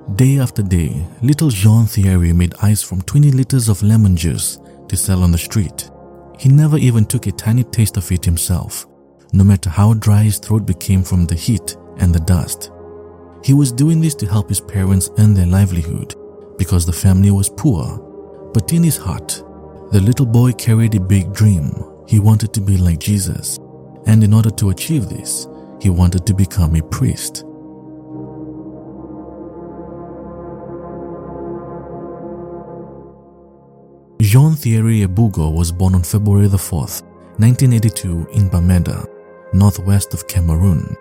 Day after day, little Jean Thierry made ice from 20 liters of lemon juice to sell on the street. He never even took a tiny taste of it himself, no matter how dry his throat became from the heat and the dust. He was doing this to help his parents earn their livelihood because the family was poor. But in his heart, the little boy carried a big dream. He wanted to be like Jesus, and in order to achieve this, he wanted to become a priest. Jean Thierry Ebugo was born on February 4th, 1982 in Bamenda, northwest of Cameroon.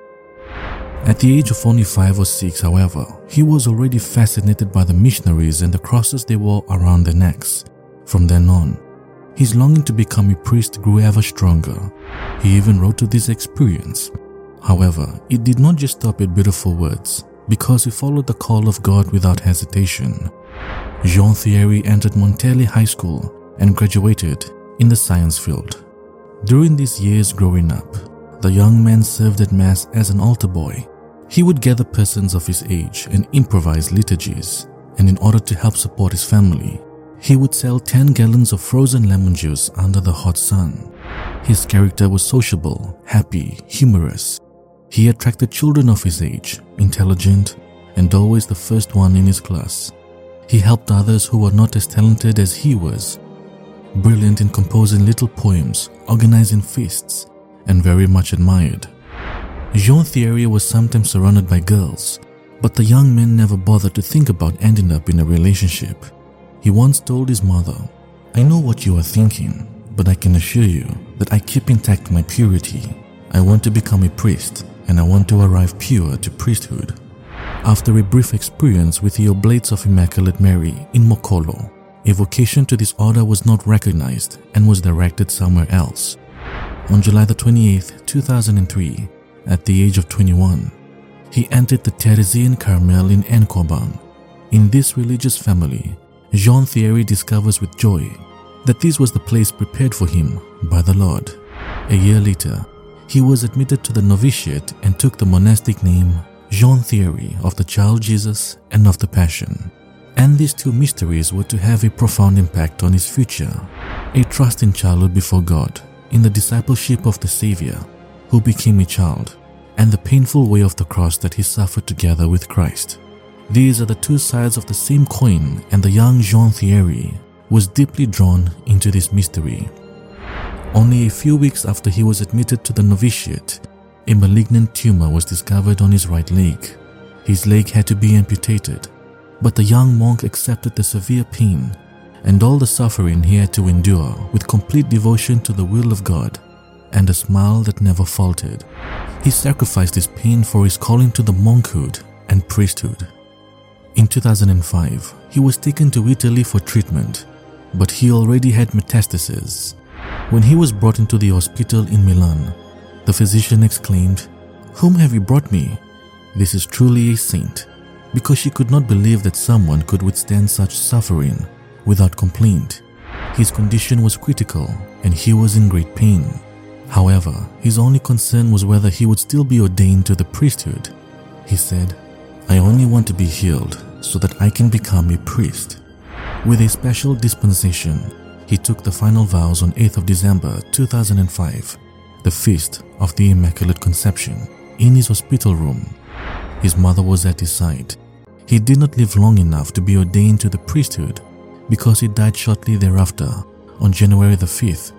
At the age of only 5 or 6, however, he was already fascinated by the missionaries and the crosses they wore around their necks. From then on, his longing to become a priest grew ever stronger. He even wrote to this experience. However, it did not just stop at beautiful words, because he followed the call of God without hesitation. Jean Thierry entered Montelli High School and graduated in the science field. During these years growing up, the young man served at Mass as an altar boy. He would gather persons of his age and improvise liturgies, and in order to help support his family, he would sell 10 gallons of frozen lemon juice under the hot sun. His character was sociable, happy, humorous. He attracted children of his age, intelligent, and always the first one in his class. He helped others who were not as talented as he was. Brilliant in composing little poems, organizing feasts, and very much admired. Jean Thierry was sometimes surrounded by girls, but the young man never bothered to think about ending up in a relationship. He once told his mother, "I know what you are thinking, but I can assure you that I keep intact my purity. I want to become a priest, and I want to arrive pure to priesthood." After a brief experience with the Oblates of Immaculate Mary in Mokolo, a vocation to this order was not recognized and was directed somewhere else. On July 28, 2003, at the age of 21, he entered the Theresian Carmel in Nkoban. In this religious family, Jean Thierry discovers with joy that this was the place prepared for him by the Lord. A year later, he was admitted to the novitiate and took the monastic name Jean Thierry of the Child Jesus and of the Passion. And these two mysteries were to have a profound impact on his future, a trust in childhood before God, in the discipleship of the Savior, who became a child, and the painful way of the cross that he suffered together with Christ. These are the two sides of the same coin, and the young Jean Thierry was deeply drawn into this mystery. Only a few weeks after he was admitted to the novitiate, a malignant tumor was discovered on his right leg. His leg had to be amputated, but the young monk accepted the severe pain and all the suffering he had to endure with complete devotion to the will of God and a smile that never faltered. He sacrificed his pain for his calling to the monkhood and priesthood. In 2005, he was taken to Italy for treatment, but he already had metastases. When he was brought into the hospital in Milan, the physician exclaimed, "Whom have you brought me? This is truly a saint," because she could not believe that someone could withstand such suffering without complaint. His condition was critical and he was in great pain. However, his only concern was whether he would still be ordained to the priesthood. He said, "I only want to be healed so that I can become a priest." With a special dispensation, he took the final vows on 8th of December 2005, the feast of the Immaculate Conception, in his hospital room. His mother was at his side. He did not live long enough to be ordained to the priesthood because he died shortly thereafter on January 5th,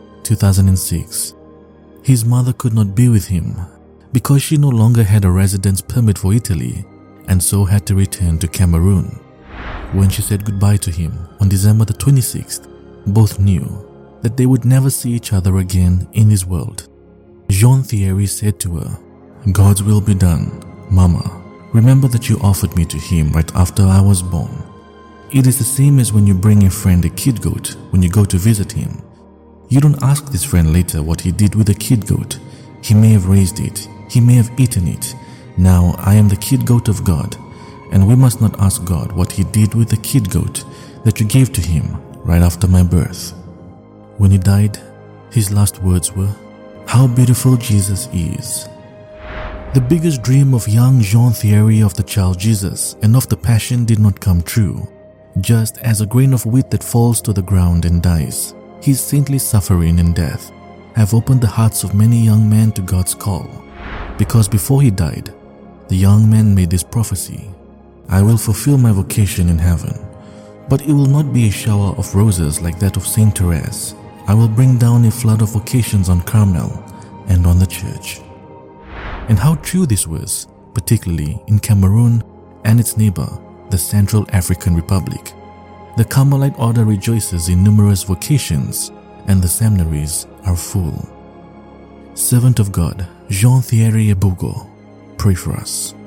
2006. His mother could not be with him because she no longer had a residence permit for Italy and so had to return to Cameroon. When she said goodbye to him on December 26th, both knew that they would never see each other again in this world. Jean Thierry said to her, "God's will be done, Mama. Remember that you offered me to him right after I was born. It is the same as when you bring a friend a kid goat when you go to visit him. You don't ask this friend later what he did with the kid goat. He may have raised it, he may have eaten it. Now I am the kid goat of God, and we must not ask God what he did with the kid goat that you gave to him right after my birth." When he died, his last words were, "How beautiful Jesus is." The biggest dream of young Jean Thierry of the child Jesus and of the Passion did not come true. Just as a grain of wheat that falls to the ground and dies, his saintly suffering and death have opened the hearts of many young men to God's call. Because before he died, the young man made this prophecy: I will fulfill my vocation in heaven, but it will not be a shower of roses like that of Saint Therese. I will bring down a flood of vocations on Carmel and on the church. And how true this was, particularly in Cameroon and its neighbor, the Central African Republic. The Carmelite order rejoices in numerous vocations, and the seminaries are full. Servant of God, Jean Thierry Ebugo, pray for us.